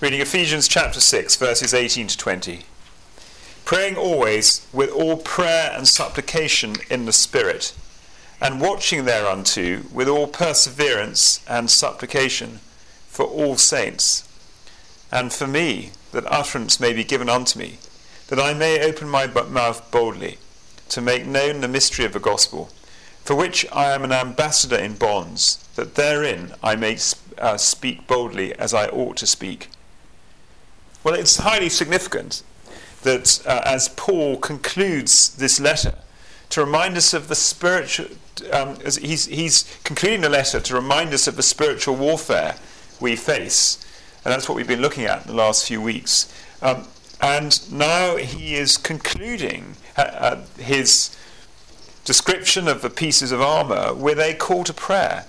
Reading Ephesians chapter 6, verses 18 to 20. Praying always with all prayer and supplication in the Spirit, and watching thereunto with all perseverance and supplication for all saints, and for me, that utterance may be given unto me, that I may open my mouth boldly, to make known the mystery of the gospel, for which I am an ambassador in bonds, that therein I may speak boldly as I ought to speak. Well, it's highly significant that as Paul concludes this letter, to remind us of the spiritual, as he's concluding the letter to remind us of the spiritual warfare we face, and that's what we've been looking at in the last few weeks. And now he is concluding his description of the pieces of armour with a call to prayer.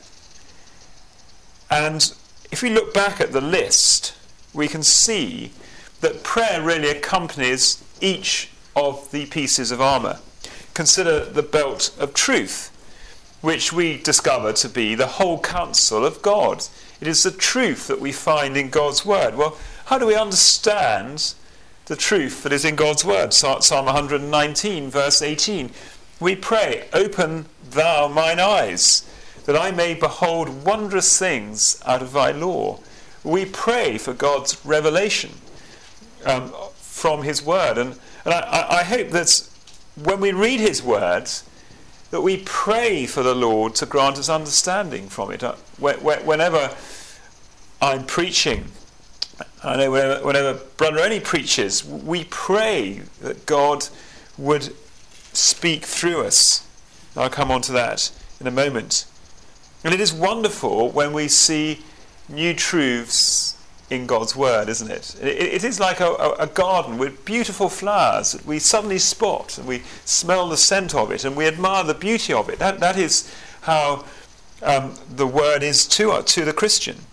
And if we look back at the list, we can see that prayer really accompanies each of the pieces of armour. Consider the belt of truth, which we discover to be the whole counsel of God. It is the truth that we find in God's word. Well, how do we understand the truth that is in God's word? Psalm 119, verse 18. We pray, "Open thou mine eyes, that I may behold wondrous things out of thy law." We pray for God's revelation from his word. And I hope that when we read his words, that we pray for the Lord to grant us understanding from it. Whenever I'm preaching, I know whenever Brother Ernie preaches, we pray that God would speak through us. I'll come on to that in a moment. And it is wonderful when we see new truths in God's word, isn't it? It is like a garden with beautiful flowers that we suddenly spot, and we smell the scent of it, and we admire the beauty of it. That is how the word is to the Christian.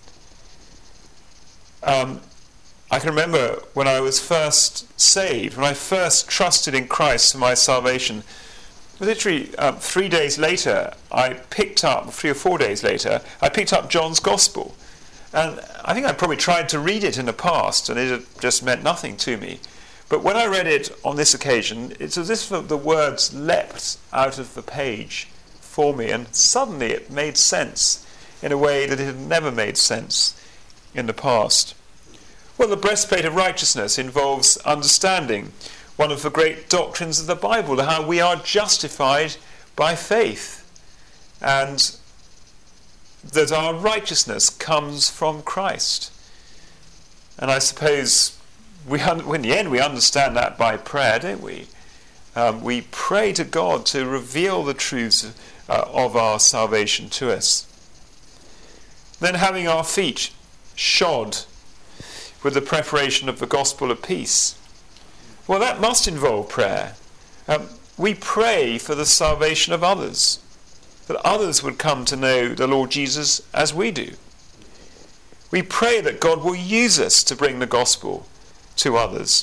I can remember when I was first saved, when I first trusted in Christ for my salvation. Literally 3 days later, 3 or 4 days later, I picked up John's Gospel. And I think I probably tried to read it in the past, and it had just meant nothing to me. But when I read it on this occasion, it's as if the words leapt out of the page for me, and suddenly it made sense in a way that it had never made sense in the past. Well, the breastplate of righteousness involves understanding one of the great doctrines of the Bible, how we are justified by faith, and that our righteousness comes from Christ. And I suppose in the end we understand that by prayer, don't we? We pray to God to reveal the truths of our salvation to us. Then having our feet shod with the preparation of the gospel of peace. Well, that must involve prayer. We pray for the salvation of others, that others would come to know the Lord Jesus as we do. We pray that God will use us to bring the gospel to others.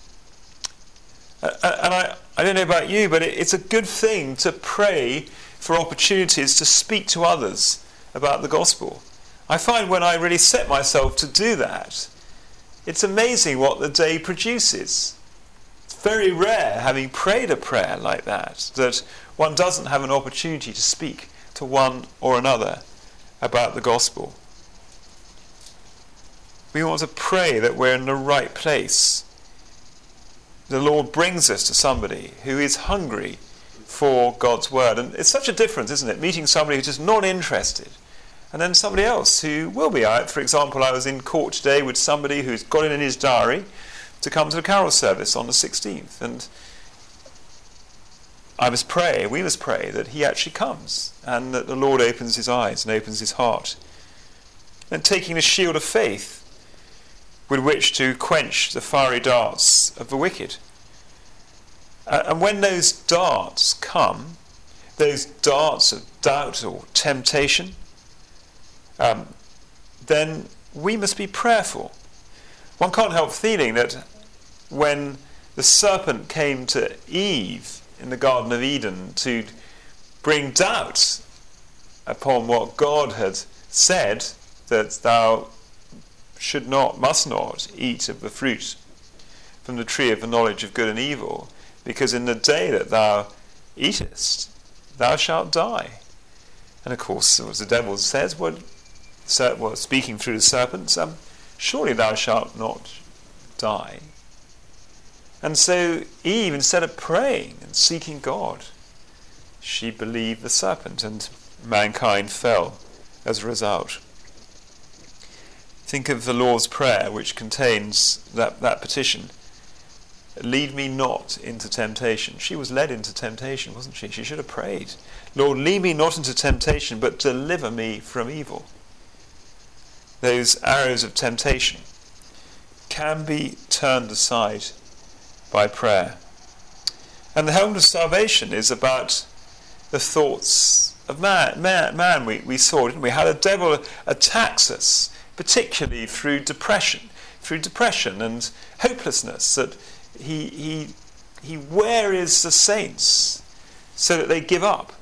And I don't know about you, but it's a good thing to pray for opportunities to speak to others about the gospel. I find when I really set myself to do that, it's amazing what the day produces. It's very rare, having prayed a prayer like that one doesn't have an opportunity to speak to one or another about the gospel. We want to pray that we're in the right place. The Lord brings us to somebody who is hungry for God's word. And it's such a difference, isn't it? Meeting somebody who's just not interested, and then somebody else who will be. For example, I was in court today with somebody who's got it in his diary to come to the carol service on the 16th. And we must pray that he actually comes, and that the Lord opens his eyes and opens his heart. And taking the shield of faith with which to quench the fiery darts of the wicked. And when those darts come, those darts of doubt or temptation, then we must be prayerful. One can't help feeling that when the serpent came to Eve in the Garden of Eden to bring doubt upon what God had said, that thou must not eat of the fruit from the tree of the knowledge of good and evil, because in the day that thou eatest, thou shalt die. And of course, as the devil says, speaking through the serpents, surely thou shalt not die. And so Eve, instead of praying and seeking God, she believed the serpent, and mankind fell as a result. Think of the Lord's Prayer, which contains that petition. Lead me not into temptation. She was led into temptation, wasn't she? She should have prayed, Lord, lead me not into temptation, but deliver me from evil. Those arrows of temptation can be turned aside by prayer. And the helmet of salvation is about the thoughts of man. We saw, didn't we, how the devil attacks us, particularly through depression and hopelessness, that he wearies the saints so that they give up.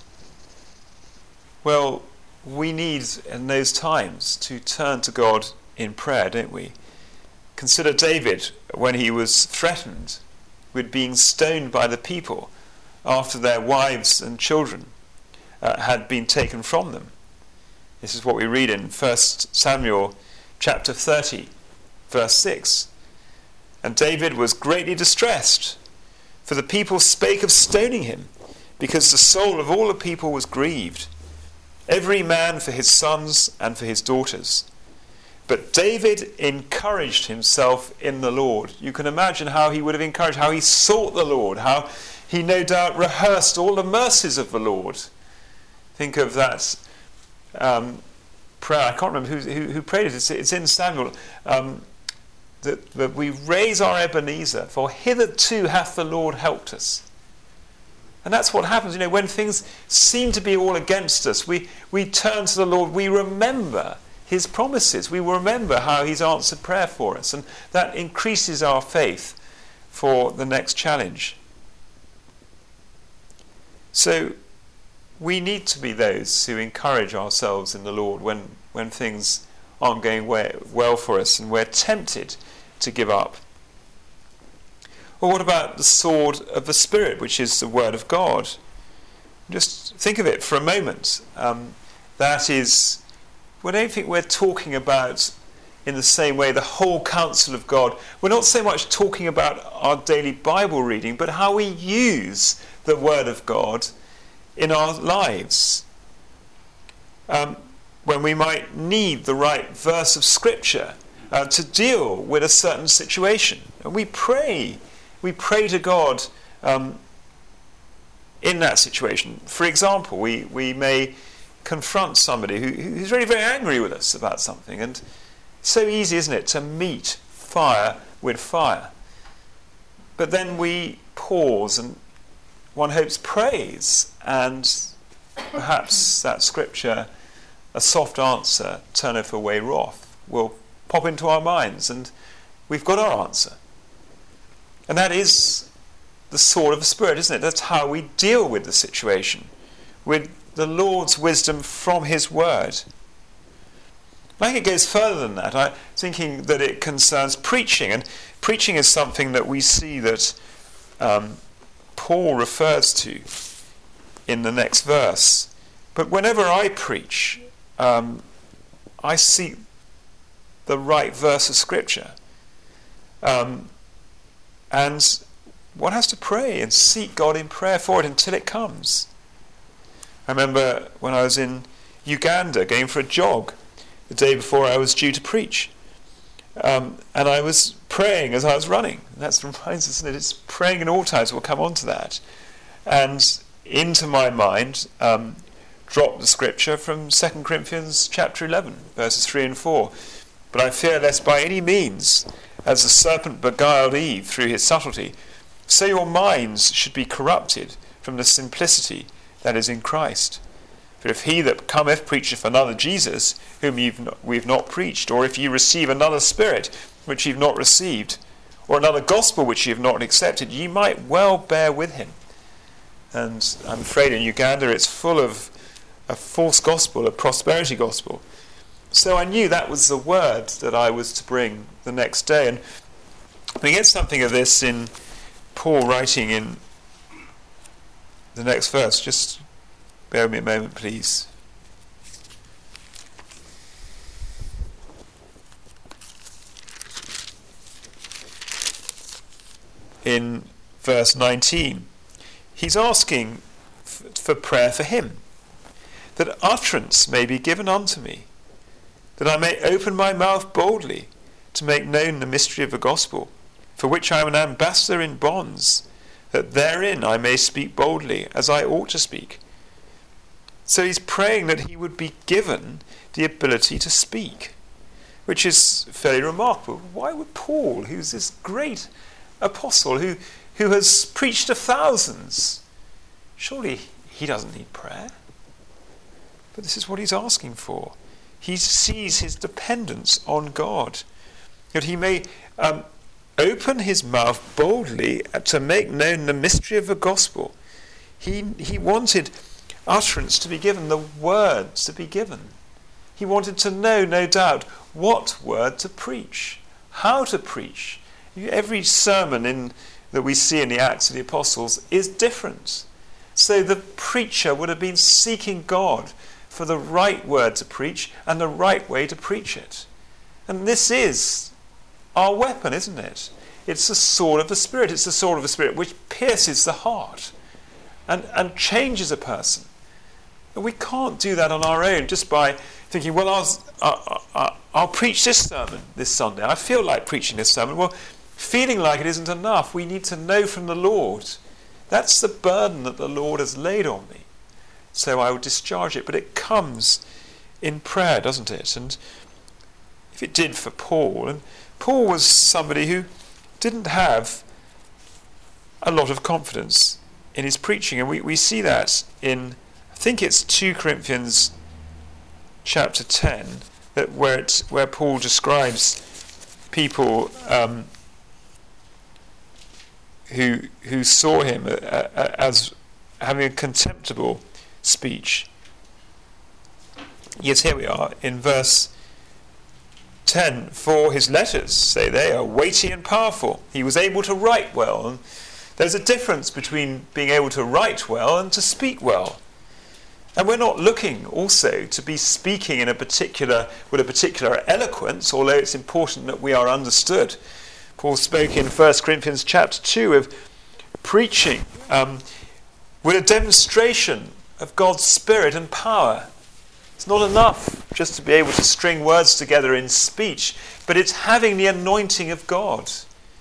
Well, we need in those times to turn to God in prayer, don't we? Consider David when he was threatened with being stoned by the people after their wives and children had been taken from them. This is what we read in 1 Samuel chapter 30, verse 6. And David was greatly distressed, for the people spake of stoning him, because the soul of all the people was grieved, every man for his sons and for his daughters. But David encouraged himself in the Lord. You can imagine how he would have encouraged, how he sought the Lord, how he no doubt rehearsed all the mercies of the Lord. Think of that prayer. I can't remember who prayed it. It's in Samuel. That we raise our Ebenezer, for hitherto hath the Lord helped us. And that's what happens, when things seem to be all against us, we turn to the Lord, we remember his promises, we remember how he's answered prayer for us, and that increases our faith for the next challenge. So we need to be those who encourage ourselves in the Lord when things aren't going well for us and we're tempted to give up. Or what about the sword of the Spirit, which is the Word of God? Just think of it for a moment. That is, I don't think we're talking about in the same way the whole counsel of God. We're not so much talking about our daily Bible reading, but how we use the Word of God in our lives. When we might need the right verse of Scripture to deal with a certain situation. And we pray to God in that situation. For example, we may confront somebody who's really very angry with us about something, and it's so easy, isn't it, to meet fire with fire. But then we pause and one hopes prays, and perhaps that scripture, a soft answer turneth away wrath, will pop into our minds, and we've got our answer. And that is the sword of the Spirit, isn't it? That's how we deal with the situation, with the Lord's wisdom from his word. I think it goes further than that. I'm thinking that it concerns preaching, and preaching is something that we see that Paul refers to in the next verse. But whenever I preach, I seek the right verse of Scripture. And one has to pray and seek God in prayer for it until it comes. I remember when I was in Uganda going for a jog the day before I was due to preach. And I was praying as I was running. And that reminds us, isn't it? It's praying in all times. We'll come on to that. And into my mind dropped the scripture from 2 Corinthians chapter 11, verses 3 and 4. But I fear lest by any means, as the serpent beguiled Eve through his subtlety, so your minds should be corrupted from the simplicity that is in Christ. For if he that cometh preacheth another Jesus, whom we've not preached, or if ye receive another spirit, which ye have not received, or another gospel which ye have not accepted, ye might well bear with him. And I'm afraid in Uganda it's full of a false gospel, a prosperity gospel. So I knew that was the word that I was to bring the next day. And we get something of this in Paul writing in the next verse. Just bear with me a moment, please. In verse 19, he's asking for prayer for him, that utterance may be given unto me, that I may open my mouth boldly to make known the mystery of the gospel, for which I am an ambassador in bonds, that therein I may speak boldly as I ought to speak. So he's praying that he would be given the ability to speak, which is fairly remarkable. Why would Paul, who's this great apostle who has preached to thousands, surely he doesn't need prayer? But this is what he's asking for. He sees his dependence on God, that he may open his mouth boldly to make known the mystery of the gospel. He wanted utterance to be given, the words to be given. He wanted to know, no doubt, what word to preach, how to preach. Every sermon that we see in the Acts of the Apostles is different. So the preacher would have been seeking God for the right word to preach and the right way to preach it. And this is our weapon, isn't it? It's the sword of the Spirit. It's the sword of the Spirit which pierces the heart and changes a person. And we can't do that on our own just by thinking, well, I'll preach this sermon this Sunday. I feel like preaching this sermon. Well, feeling like it isn't enough. We need to know from the Lord. That's the burden that the Lord has laid on me. So I will discharge it. But it comes in prayer, doesn't it? And if it did for Paul, and Paul was somebody who didn't have a lot of confidence in his preaching. And we see that in, I think it's 2 Corinthians chapter 10, that where Paul describes people who saw him as having a contemptible speech. Yes, here we are in verse 10. For his letters, say they, are weighty and powerful. He was able to write well. And there's a difference between being able to write well and to speak well. And we're not looking also to be speaking with a particular eloquence, although it's important that we are understood. Paul spoke in 1 Corinthians chapter 2 of preaching with a demonstration of God's Spirit and power. It's not enough just to be able to string words together in speech, but it's having the anointing of God,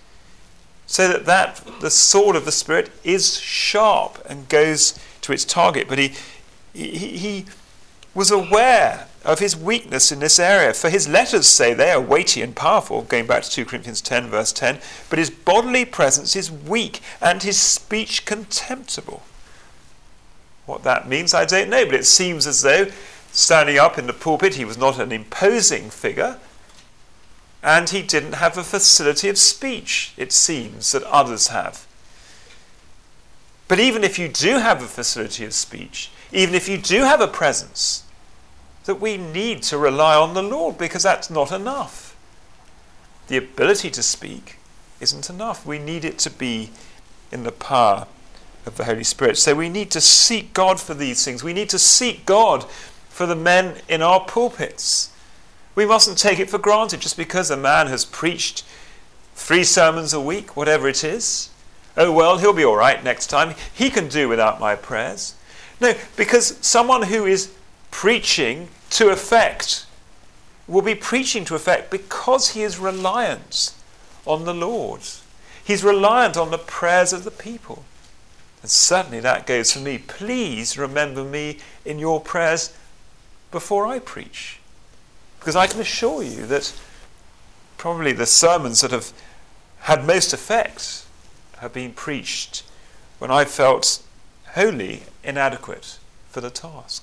so that the sword of the Spirit is sharp and goes to its target. But he was aware of his weakness in this area. For his letters say they are weighty and powerful, going back to 2 Corinthians 10 verse 10, but his bodily presence is weak and his speech contemptible. What that means, I don't know, but it seems as though standing up in the pulpit he was not an imposing figure, and he didn't have a facility of speech, it seems, that others have. But even if you do have a facility of speech, even if you do have a presence, that we need to rely on the Lord, because that's not enough. The ability to speak isn't enough. We need it to be in the power of the Holy Spirit. So we need to seek God for these things. We need to seek God for the men in our pulpits. We mustn't take it for granted just because a man has preached 3 sermons a week, whatever it is. Oh, well, he'll be all right next time. He can do without my prayers. No, because someone who is preaching to effect will be preaching to effect because he is reliant on the Lord. He's reliant on the prayers of the people. And certainly that goes for me. Please remember me in your prayers before I preach. Because I can assure you that probably the sermons that have had most effect have been preached when I felt wholly inadequate for the task.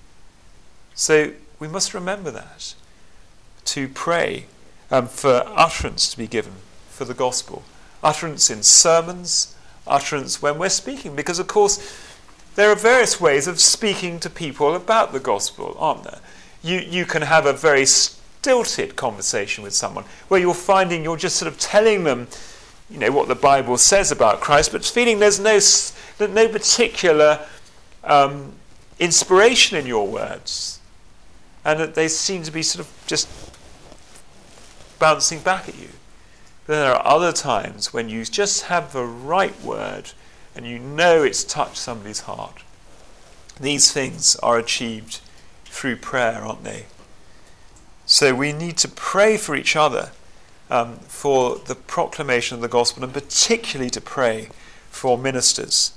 So we must remember that, to pray for utterance to be given for the gospel. Utterance in sermons, utterance when we're speaking, because of course there are various ways of speaking to people about the gospel, aren't there? you can have a very stilted conversation with someone where you're finding you're just sort of telling them, what the Bible says about Christ, but feeling there's no particular inspiration in your words, and that they seem to be sort of just bouncing back at you. But then there are other times when you just have the right word and it's touched somebody's heart. These things are achieved through prayer, aren't they? So we need to pray for each other for the proclamation of the gospel, and particularly to pray for ministers.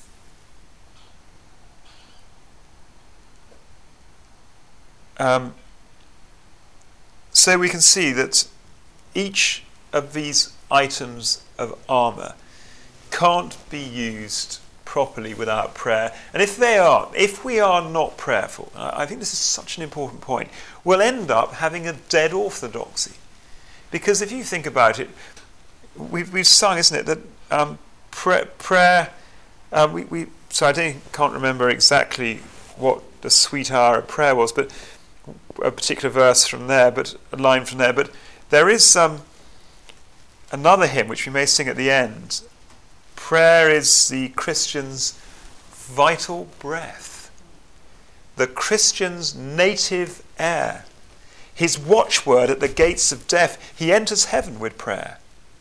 So we can see that each of these items of armour can't be used properly without prayer. And if we are not prayerful, I think this is such an important point, we'll end up having a dead orthodoxy. Because if you think about it, we've sung, isn't it, that prayer, so I can't remember exactly what the sweet hour of prayer was, but a particular verse from there, but a line from there, but there is another hymn which we may sing at the end. Prayer is the Christian's vital breath, the Christian's native air, his watchword at the gates of death. He enters heaven with prayer.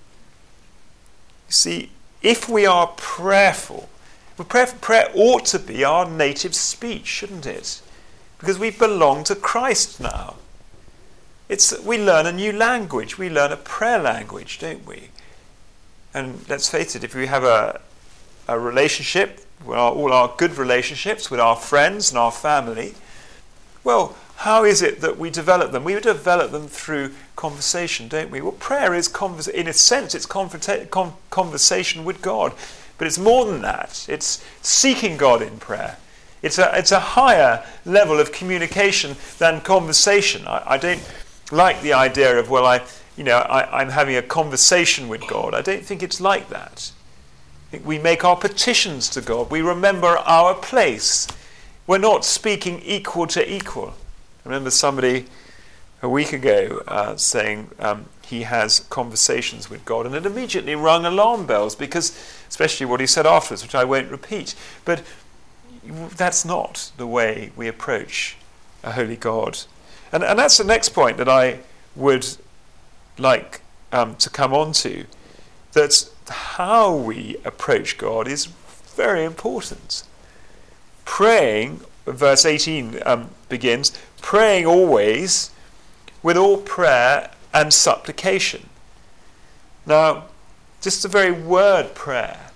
You see, if we are prayerful, prayer ought to be our native speech, shouldn't it? Because we belong to Christ now. We learn a new language. We learn a prayer language, don't we? And let's face it, if we have a relationship, all our good relationships with our friends and our family, well, how is it that we develop them? We develop them through conversation, don't we? Well, prayer is, in a sense, it's conversation with God. But it's more than that. It's seeking God in prayer. It's a higher level of communication than conversation. I don't like the idea of, I'm having a conversation with God. I don't think it's like that. I think we make our petitions to God. We remember our place. We're not speaking equal to equal. I remember somebody a week ago saying he has conversations with God, and it immediately rung alarm bells, because especially what he said afterwards, which I won't repeat. But that's not the way we approach a holy God. And that's the next point that I would like to come on to, that how we approach God is very important. Praying, verse 18 begins, praying always with all prayer and supplication. Now, just the very word prayer,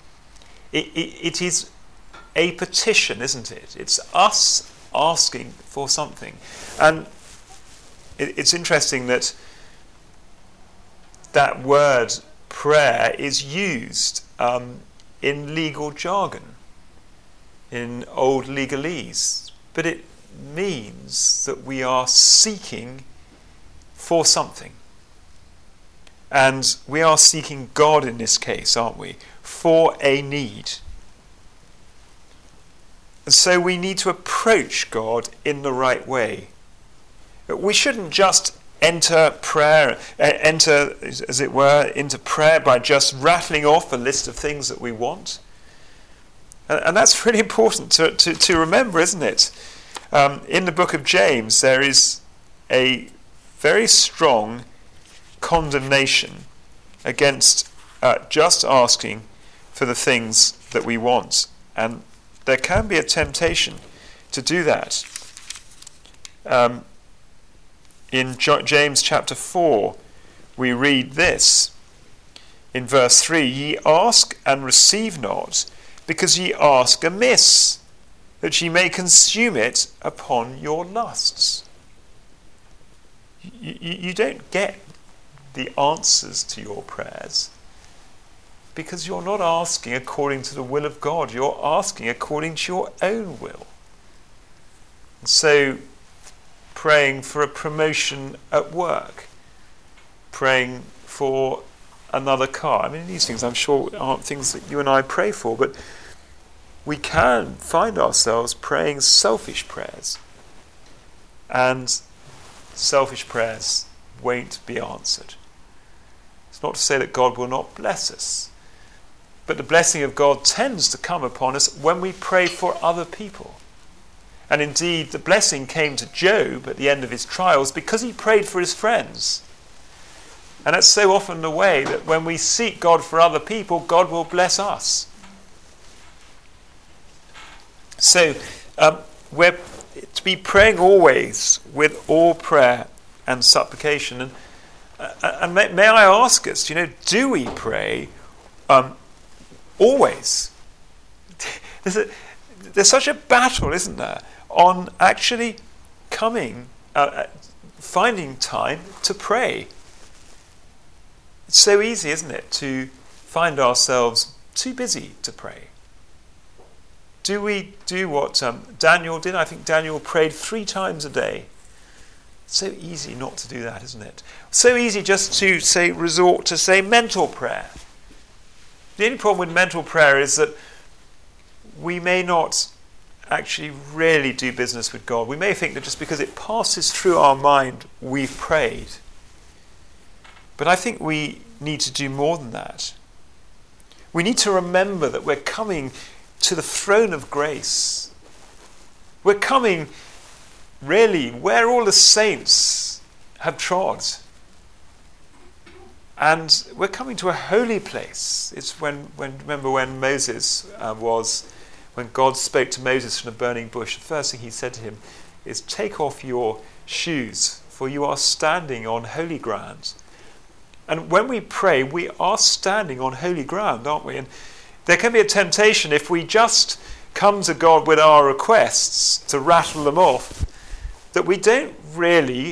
it is a petition, isn't it? It's us asking for something. And it's interesting that word prayer is used in legal jargon, in old legalese, but it means that we are seeking for something. And we are seeking God in this case, aren't we? For a need. And so we need to approach God in the right way. We shouldn't just enter prayer, as it were, into prayer by just rattling off a list of things that we want. And that's really important to remember, isn't it? In the book of James, there is a very strong condemnation against just asking for the things that we want. And there can be a temptation to do that. In James chapter 4, we read this. In verse 3, ye ask and receive not, because ye ask amiss, that ye may consume it upon your lusts. You don't get the answers to your prayers because you're not asking according to the will of God. You're asking according to your own will. And so, praying for a promotion at work, praying for another car. I mean, these things I'm sure aren't things that you and I pray for, but we can find ourselves praying selfish prayers. and selfish prayers won't be answered. It's not to say that God will not bless us, but the blessing of God tends to come upon us when we pray for other people. And indeed, the blessing came to Job at the end of his trials because he prayed for his friends. And that's so often the way that when we seek God for other people, God will bless us. So, we're to be praying always with all prayer and supplication. And may I ask us, do we pray always? There's such a battle, isn't there, on actually finding time to pray. It's so easy, isn't it, to find ourselves too busy to pray. Do we do what Daniel did? I think Daniel prayed 3 times a day. It's so easy not to do that, isn't it? So easy just to resort to mental prayer. The only problem with mental prayer is that we may not actually really do business with God. We may think that just because it passes through our mind, we've prayed. But I think we need to do more than that. We need to remember that we're coming to the throne of grace. We're coming really where all the saints have trod. And we're coming to a holy place. It's remember when when God spoke to Moses from a burning bush, the first thing he said to him is, take off your shoes, for you are standing on holy ground. And when we pray, we are standing on holy ground, aren't we? And there can be a temptation if we just come to God with our requests to rattle them off, that we don't really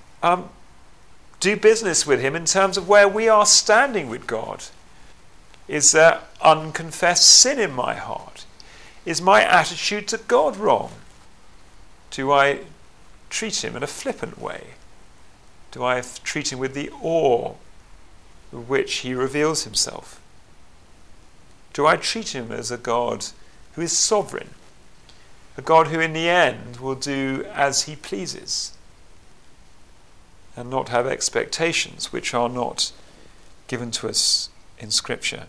do business with him in terms of where we are standing with God. Is there unconfessed sin in my heart? Is my attitude to God wrong? Do I treat him in a flippant way? Do I treat him with the awe with which he reveals himself? Do I treat him as a God who is sovereign? A God who in the end will do as he pleases and not have expectations which are not given to us in Scripture?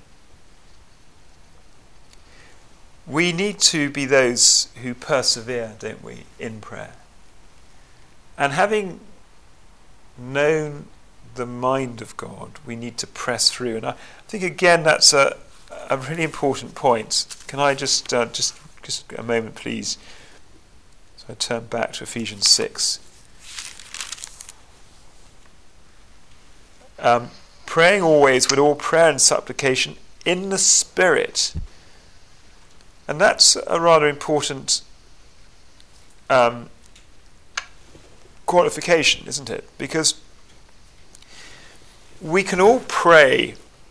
We need to be those who persevere, don't we, in prayer. And having known the mind of God, we need to press through. And I think, again, that's a really important point. Can I just a moment, please? So I turn back to Ephesians 6. Praying always with all prayer and supplication in the Spirit. And that's a rather important qualification, isn't it? Because we can all pray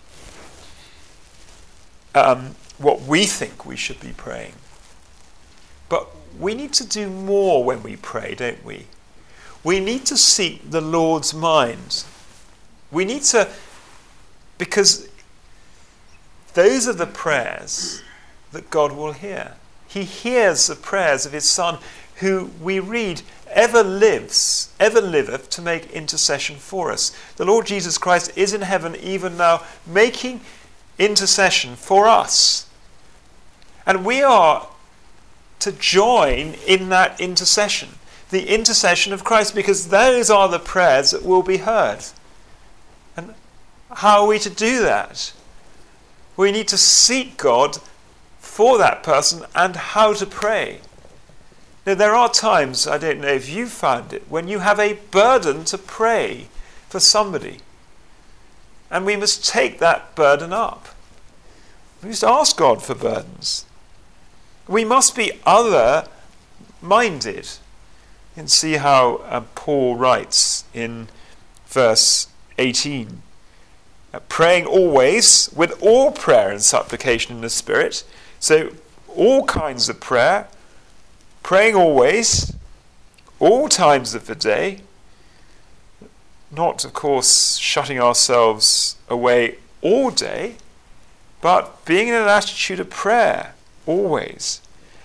what we think we should be praying. But we need to do more when we pray, don't we? We need to seek the Lord's mind. We need to, because those are the prayers that God will hear. He hears the prayers of his Son, who we read ever liveth to make intercession for us. The Lord Jesus Christ is in heaven even now, making intercession for us. And we are to join in that intercession, the intercession of Christ, because those are the prayers that will be heard. And how are we to do that? We need to seek God for that person and how to pray. Now, there are times, I don't know if you've found it, when you have a burden to pray for somebody. And we must take that burden up. We must ask God for burdens. We must be other-minded. You can see how Paul writes in verse 18. Praying always with all prayer and supplication in the Spirit. So all kinds of prayer. Praying always, all times of the day. Not, of course, shutting ourselves away all day, but being in an attitude of prayer always.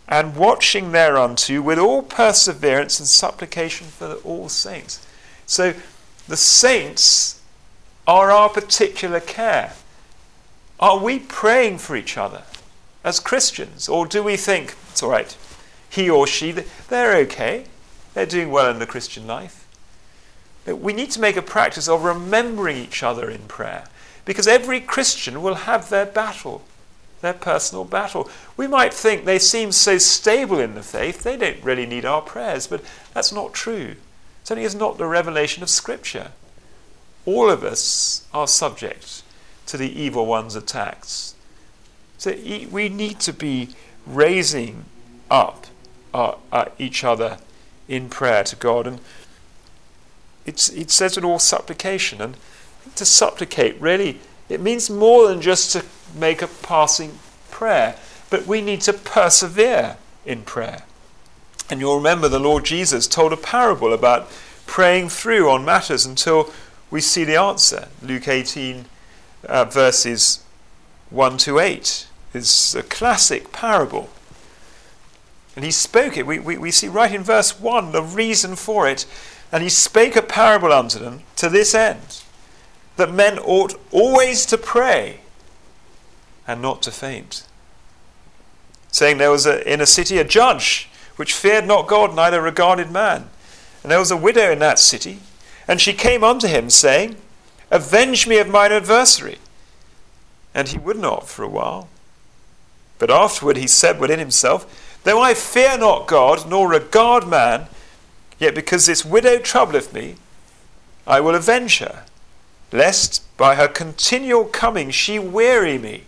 and watching thereunto with all perseverance and supplication for all saints. So the saints are our particular care. Are we praying for each other as Christians? Or do we think, it's all right, he or she, they're okay, they're doing well in the Christian life? But we need to make a practice of remembering each other in prayer, because every Christian will have their battle, their personal battle. We might think they seem so stable in the faith, they don't really need our prayers, but that's not true. Certainly is not the revelation of Scripture. All of us are subject to the evil one's attacks. So we need to be raising up each other in prayer to God. And it says it all supplication. And to supplicate, really, it means more than just to make a passing prayer, but we need to persevere in prayer. And you'll remember the Lord Jesus told a parable about praying through on matters until we see the answer. Luke 18, verses 1 to 8 is a classic parable. And he spoke it. We see right in verse 1 the reason for it. And he spake a parable unto them to this end, that men ought always to pray and not to faint. Saying there was in a city a judge which feared not God, neither regarded man. And there was a widow in that city, and she came unto him, saying, Avenge me of mine adversary. And he would not for a while. But afterward he said within himself, Though I fear not God, nor regard man, yet because this widow troubleth me, I will avenge her, lest by her continual coming she weary me.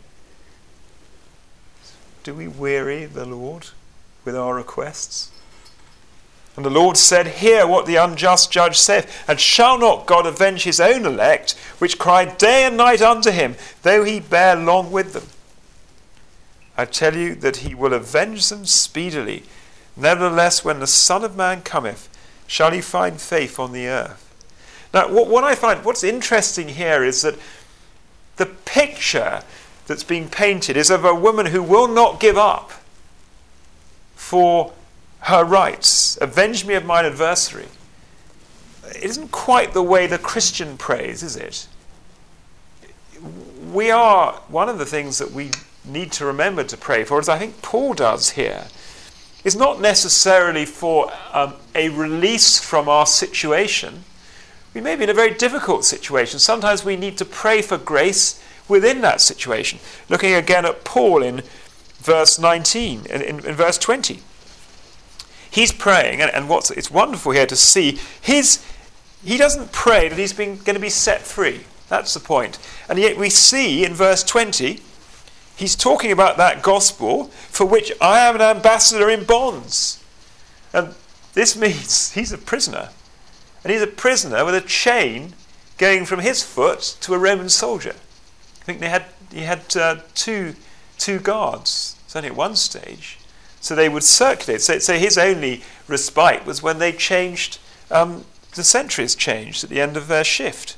Do we weary the Lord with our requests? And the Lord said, Hear what the unjust judge saith, and shall not God avenge his own elect, which cry day and night unto him, though he bear long with them? I tell you that he will avenge them speedily. Nevertheless, when the Son of Man cometh, shall he find faith on the earth? Now, what I find, what's interesting here is that the picture that's being painted is of a woman who will not give up for her rights. Avenge me of mine adversary. It isn't quite the way the Christian prays, is it? One of the things that we need to remember to pray for, as I think Paul does here, is not necessarily for a release from our situation. We may be in a very difficult situation. Sometimes we need to pray for grace within that situation. Looking again at Paul in verse 19, in verse 20. He's praying, and it's wonderful here to see, he doesn't pray that he's going to be set free. That's the point. And yet we see in verse 20, he's talking about that gospel for which I am an ambassador in bonds. And this means he's a prisoner. And he's a prisoner with a chain going from his foot to a Roman soldier. I think he had two guards, certainly at one stage. So they would circulate. So his only respite was when they changed, the sentries changed at the end of their shift.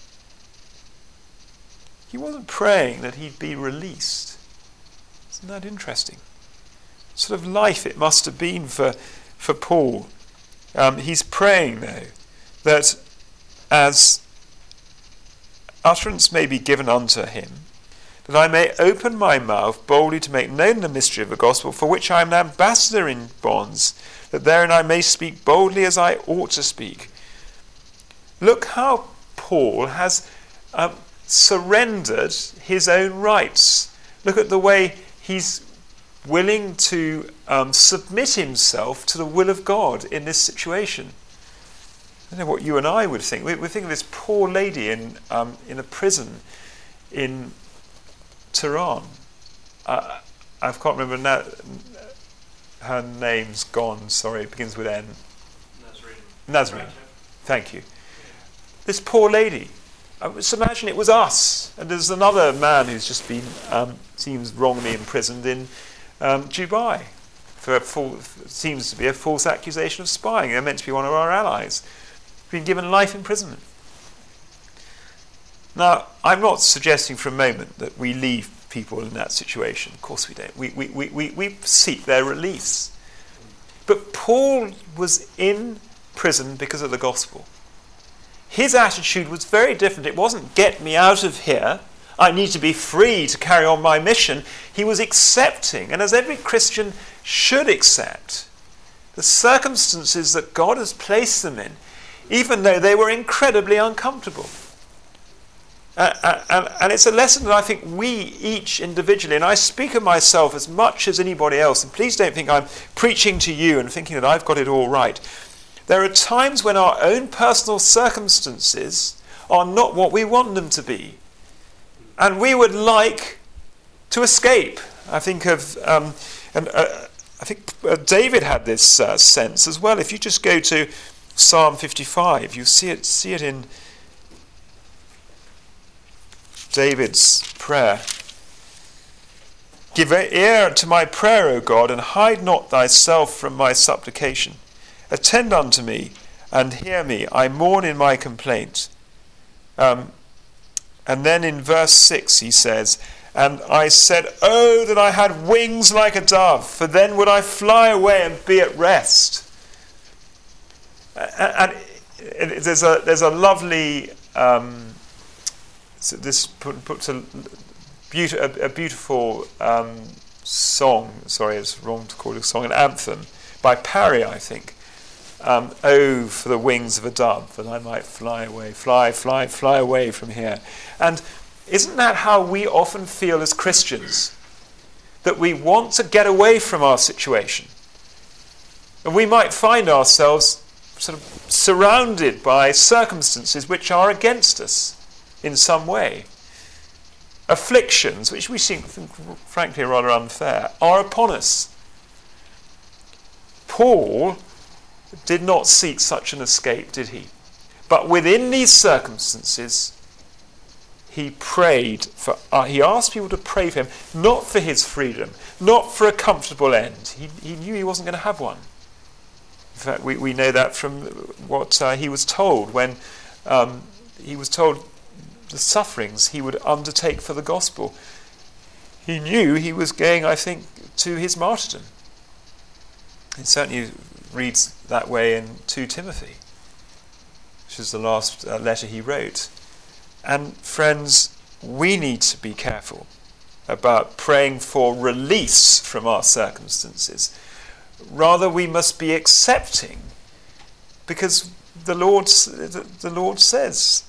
He wasn't praying that he'd be released. Isn't that interesting? Sort of life it must have been for Paul. He's praying, though, that as utterance may be given unto him, that I may open my mouth boldly to make known the mystery of the gospel, for which I am an ambassador in bonds, that therein I may speak boldly as I ought to speak. Look how Paul has surrendered his own rights. Look at the way he's willing to submit himself to the will of God in this situation. I don't know what you and I would think. We think of this poor lady in a prison in Tehran. I can't remember now. Her name's gone. Sorry, it begins with N. Nazarene. Thank you. This poor lady. Just imagine it was us. And there's another man who's just been, seems wrongly imprisoned in Dubai for seems to be a false accusation of spying. They're meant to be one of our allies. Been given life imprisonment. Now, I'm not suggesting for a moment that we leave people in that situation. Of course we don't. We seek their release. But Paul was in prison because of the gospel. His attitude was very different. It wasn't, get me out of here, I need to be free to carry on my mission. He was accepting, and as every Christian should accept, the circumstances that God has placed them in, even though they were incredibly uncomfortable. And it's a lesson that I think we each individually, and I speak of myself as much as anybody else, and please don't think I'm preaching to you and thinking that I've got it all right. There are times when our own personal circumstances are not what we want them to be. And we would like to escape. I think of, David had this sense as well. If you just go to Psalm 55, you see it in David's prayer. Give ear to my prayer, O God, and hide not thyself from my supplication. Attend unto me and hear me. I mourn in my complaint. And then in verse 6 he says, and I said, oh, that I had wings like a dove, for then would I fly away and be at rest. And there's a lovely, so this puts a beautiful song, sorry, it's wrong to call it a song, an anthem, by Parry, I think. Oh, for the wings of a dove, that I might fly away, fly away from here. And isn't that how we often feel as Christians? That we want to get away from our situation. And we might find ourselves sort of surrounded by circumstances which are against us in some way. Afflictions, which we think frankly are rather unfair, are upon us. Paul did not seek such an escape, did he? But within these circumstances, he prayed for. He asked people to pray for him, not for his freedom, not for a comfortable end. He knew he wasn't going to have one. In fact, we know that from what he was told when he was told the sufferings he would undertake for the gospel. He knew he was going, I think, to his martyrdom. It certainly reads that way in 2 Timothy, which is the last letter he wrote. And friends, we need to be careful about praying for release from our circumstances. Rather, we must be accepting, because the Lord says,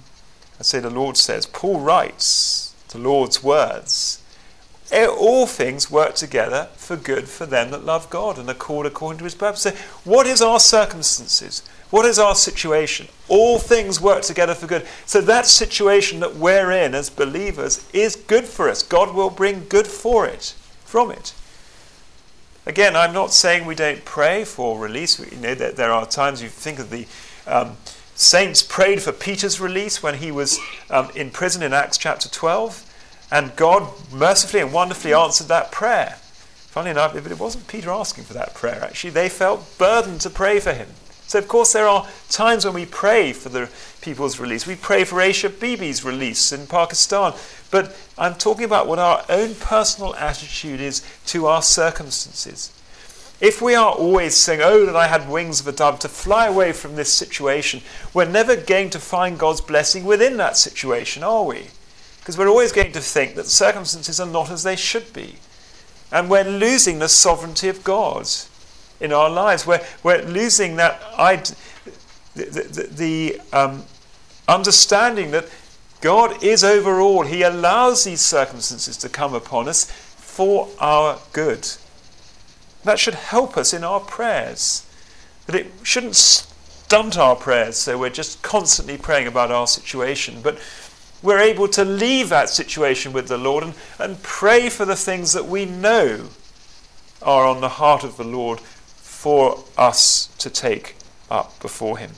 Paul writes the Lord's words, all things work together for good for them that love God and are called according to his purpose. So what is our circumstances? What is our situation? All things work together for good. So that situation that we're in as believers is good for us. God will bring good from it. Again, I'm not saying we don't pray for release. You know that there are times, you think of the saints prayed for Peter's release when he was in prison in Acts chapter 12. And God mercifully and wonderfully answered that prayer. Funnily enough, but it wasn't Peter asking for that prayer, actually. They felt burdened to pray for him. So, of course, there are times when we pray for the people's release. We pray for Aisha Bibi's release in Pakistan. But I'm talking about what our own personal attitude is to our circumstances. If we are always saying, oh, that I had wings of a dove to fly away from this situation, we're never going to find God's blessing within that situation, are we? Because we're always going to think that circumstances are not as they should be. And we're losing the sovereignty of God in our lives. We're losing that the understanding that God is over all. He allows these circumstances to come upon us for our good. That should help us in our prayers. That it shouldn't stunt our prayers so we're just constantly praying about our situation. But we're able to leave that situation with the Lord and pray for the things that we know are on the heart of the Lord for us to take up before him.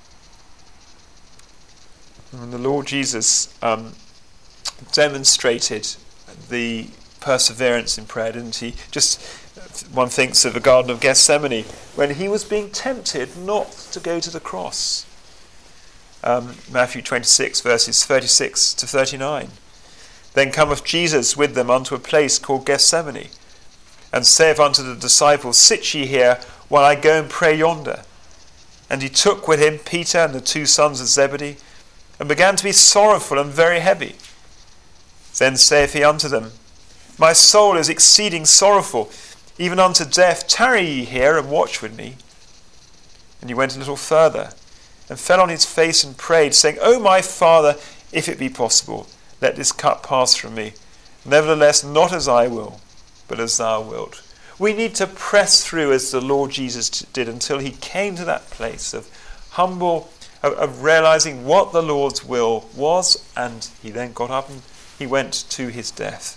And the Lord Jesus demonstrated the perseverance in prayer, didn't he? Just one thinks of the Garden of Gethsemane when he was being tempted not to go to the cross. Matthew 26 verses 36 to 39. Then cometh Jesus with them unto a place called Gethsemane, and saith unto the disciples, Sit ye here, while I go and pray yonder. And he took with him Peter and the 2 sons of Zebedee, and began to be sorrowful and very heavy. Then saith he unto them, My soul is exceeding sorrowful, even unto death. Tarry ye here, and watch with me. And he went a little further, and fell on his face and prayed, saying, O my Father, if it be possible, let this cup pass from me. Nevertheless, not as I will, but as thou wilt. We need to press through as the Lord Jesus did until he came to that place of of realizing what the Lord's will was, and he then got up and he went to his death.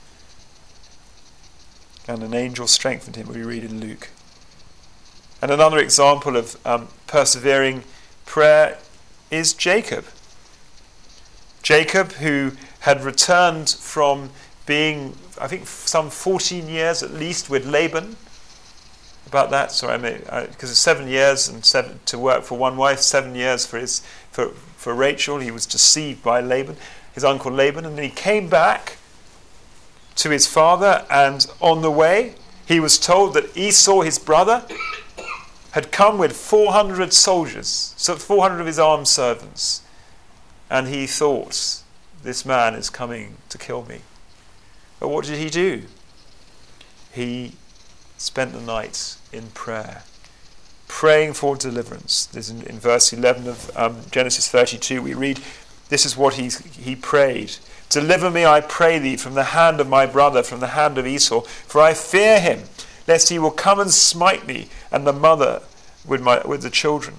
And an angel strengthened him, we read in Luke. And another example of persevering prayer is Jacob. Jacob, who had returned from being, I think, some 14 years at least with Laban. About that, because it's 7 years and 7 to work for one wife, 7 years for Rachel. He was deceived by Laban, his uncle Laban, and then he came back to his father, and on the way he was told that Esau, his brother, had come with 400 soldiers, so 400 of his armed servants, and he thought, this man is coming to kill me. But what did he do? He spent the night in prayer, praying for deliverance. This in verse 11 of Genesis 32 we read, this is what he prayed. Deliver me, I pray thee, from the hand of my brother, from the hand of Esau, for I fear him, lest he will come and smite me and the mother with the children.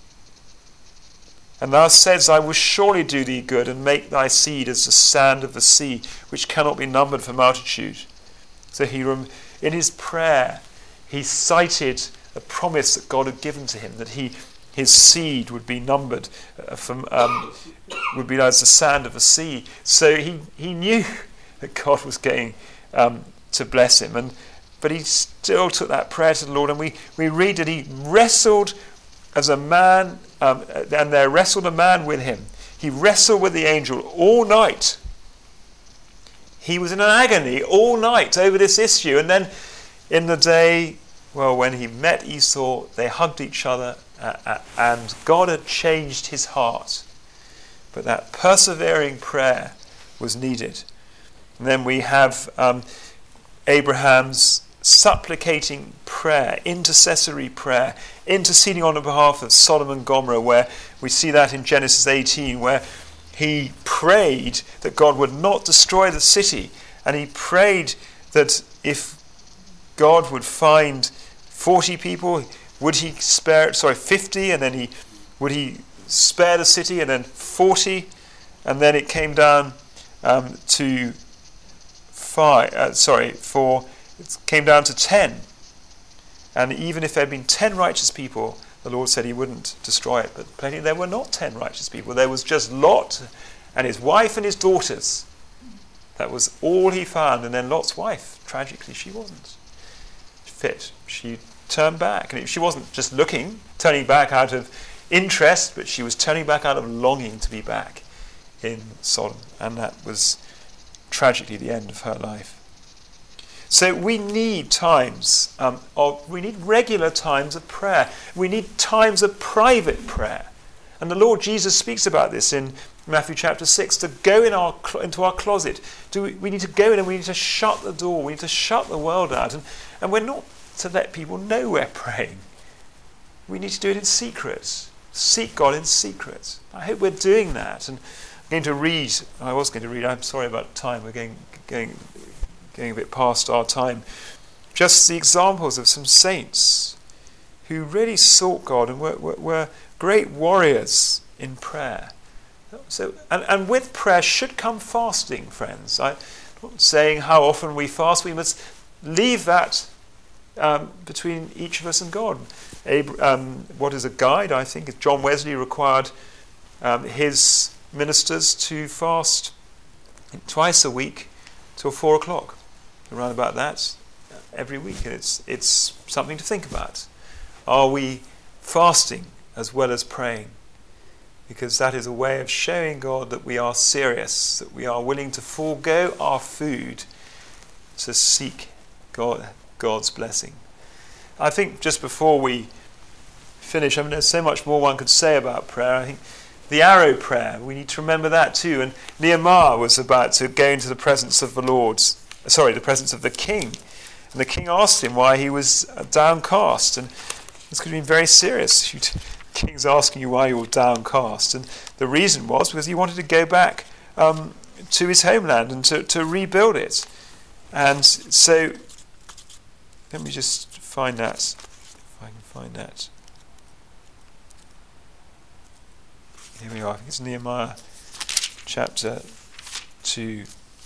And thou saidst, I will surely do thee good, and make thy seed as the sand of the sea, which cannot be numbered for multitude. So in his prayer, he cited a promise that God had given to him, that his seed would be numbered, would be as the sand of the sea. So he knew that God was going to bless him, but he still took that prayer to the Lord. And we read that he wrestled as a man, and there wrestled a man with him. He wrestled with the angel all night. He was in an agony all night over this issue. And then in the day, well, when he met Esau, they hugged each other, and God had changed his heart. But that persevering prayer was needed. And then we have Abraham's supplicating prayer, intercessory prayer, interceding on the behalf of Sodom and Gomorrah, where we see that in Genesis 18, where he prayed that God would not destroy the city, and he prayed that if God would find 40 people, would he spare 50, and then would he spare the city, and then 40, and then it came down to 4. It came down to 10. And even if there had been 10 righteous people, the Lord said he wouldn't destroy it. But plainly there were not 10 righteous people. There was just Lot and his wife and his daughters. That was all he found. And then Lot's wife, tragically, she wasn't fit. She turned back. And she wasn't just turning back out of interest, but she was turning back out of longing to be back in Sodom. And that was tragically the end of her life. So we need times we need regular times of prayer. We need times of private prayer. And the Lord Jesus speaks about this in Matthew chapter 6, to go into our closet. We need to go in and we need to shut the door. We need to shut the world out. And we're not to let people know we're praying. We need to do it in secret. Seek God in secret. I hope we're doing that. And I was going to read, I'm sorry about time, we're going a bit past our time, just the examples of some saints who really sought God and were great warriors in prayer. So, and with prayer should come fasting, friends. I'm not saying how often we fast. We must leave that between each of us and God. What is a guide, I think, John Wesley required his ministers to fast twice a week till 4 o'clock. Around about that every week, and it's something to think about. Are we fasting as well as praying? because that is a way of showing God that we are serious, that we are willing to forego our food to seek God's blessing. I think just before we finish, there's so much more one could say about prayer. I think the arrow prayer, we need to remember that too. And Nehemiah was about to go into the presence of the presence of the king. And the king asked him why he was downcast. And this could have been very serious. The king's asking you why you're downcast. And the reason was because he wanted to go back to his homeland and to rebuild it. And so, let me just find that. If I can find that. Here we are. I think it's Nehemiah chapter 2.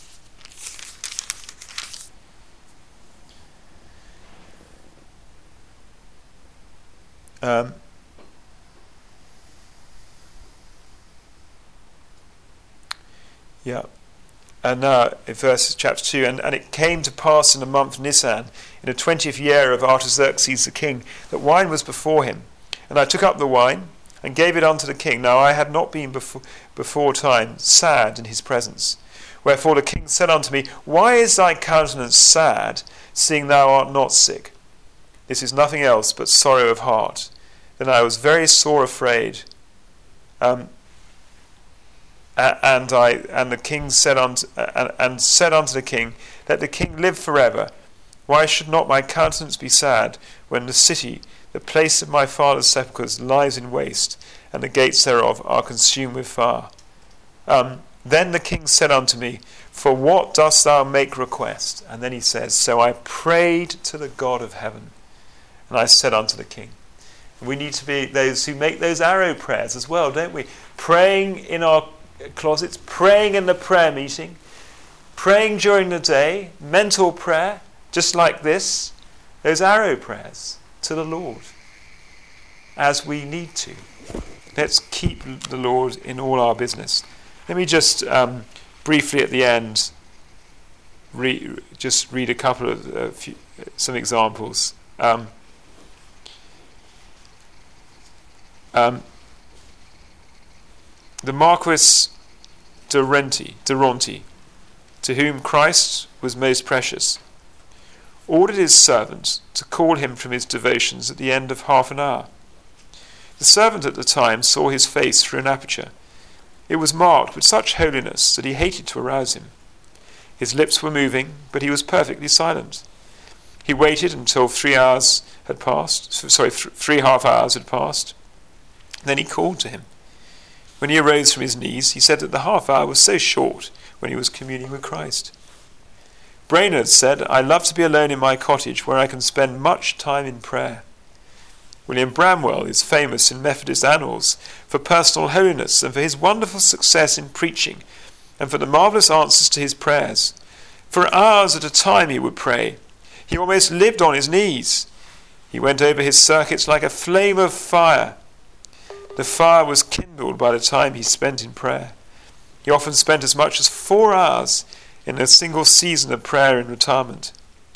And now in verse chapter 2, and it came to pass in the month Nisan, in the 20th year of Artaxerxes the king, that wine was before him. And I took up the wine, and gave it unto the king. Now I had not been before time sad in his presence. Wherefore the king said unto me, Why is thy countenance sad, seeing thou art not sick? This is nothing else but sorrow of heart. Then I was very sore afraid. And the king said unto the king, Let the king live forever. Why should not my countenance be sad, when the city, the place of my father's sepulchres, lies in waste, and the gates thereof are consumed with fire? Then the king said unto me, For what dost thou make request? And then he says, So I prayed to the God of heaven, and I said unto the king. We need to be those who make those arrow prayers as well, don't we? Praying in our closets, praying in the prayer meeting, praying during the day, mental prayer, just like this, those arrow prayers to the Lord as we need to. Let's keep the Lord in all our business. Let me just briefly at the end just read a couple of some examples. The Marquis de Ronti, to whom Christ was most precious, ordered his servant to call him from his devotions at the end of half an hour. The servant at the time saw his face through an aperture. It was marked with such holiness that he hated to arouse him. His lips were moving, but he was perfectly silent. He waited until 3 half hours had passed. Then he called to him. When he arose from his knees, he said that the half hour was so short when he was communing with Christ. Brainerd said, I love to be alone in my cottage where I can spend much time in prayer. William Bramwell is famous in Methodist annals for personal holiness and for his wonderful success in preaching and for the marvellous answers to his prayers. For hours at a time he would pray. He almost lived on his knees. He went over his circuits like a flame of fire. The fire was kindled by the time he spent in prayer. He often spent as much as 4 hours in a single season of prayer in retirement.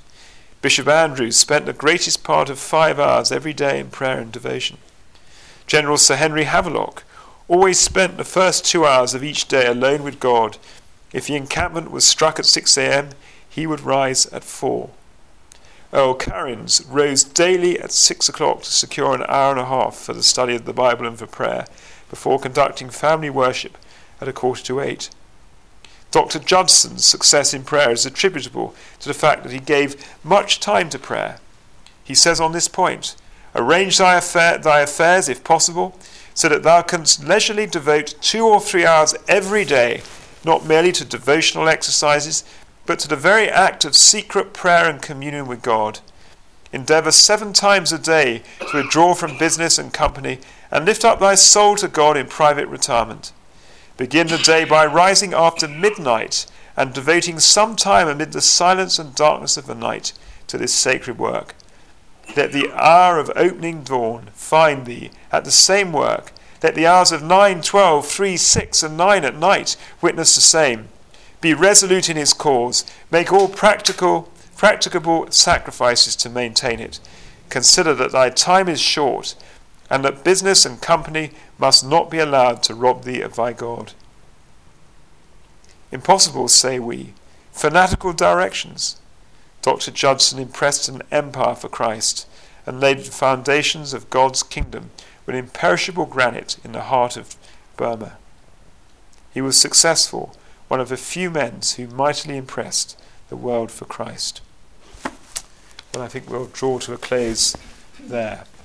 Bishop Andrews spent the greatest part of 5 hours every day in prayer and devotion. General Sir Henry Havelock always spent the first 2 hours of each day alone with God. If the encampment was struck at 6 a.m., he would rise at 4. Earl Cairns rose daily at 6 o'clock to secure an hour and a half for the study of the Bible and for prayer, before conducting family worship at 7:45. Dr. Judson's success in prayer is attributable to the fact that he gave much time to prayer. He says on this point, Arrange thy affairs, if possible, so that thou canst leisurely devote 2 or 3 hours every day, not merely to devotional exercises, but to the very act of secret prayer and communion with God. Endeavour 7 times a day to withdraw from business and company and lift up thy soul to God in private retirement. Begin the day by rising after midnight and devoting some time amid the silence and darkness of the night to this sacred work. Let the hour of opening dawn find thee at the same work. Let the hours of 9, 12, 3, 6, and 9 at night witness the same. Be resolute in his cause. Make all practicable sacrifices to maintain it. Consider that thy time is short. and that business and company must not be allowed to rob thee of thy God. Impossible, say we. Fanatical directions. Dr. Judson impressed an empire for Christ and laid the foundations of God's kingdom with imperishable granite in the heart of Burma. He was successful, one of the few men who mightily impressed the world for Christ. Well, I think we'll draw to a close there.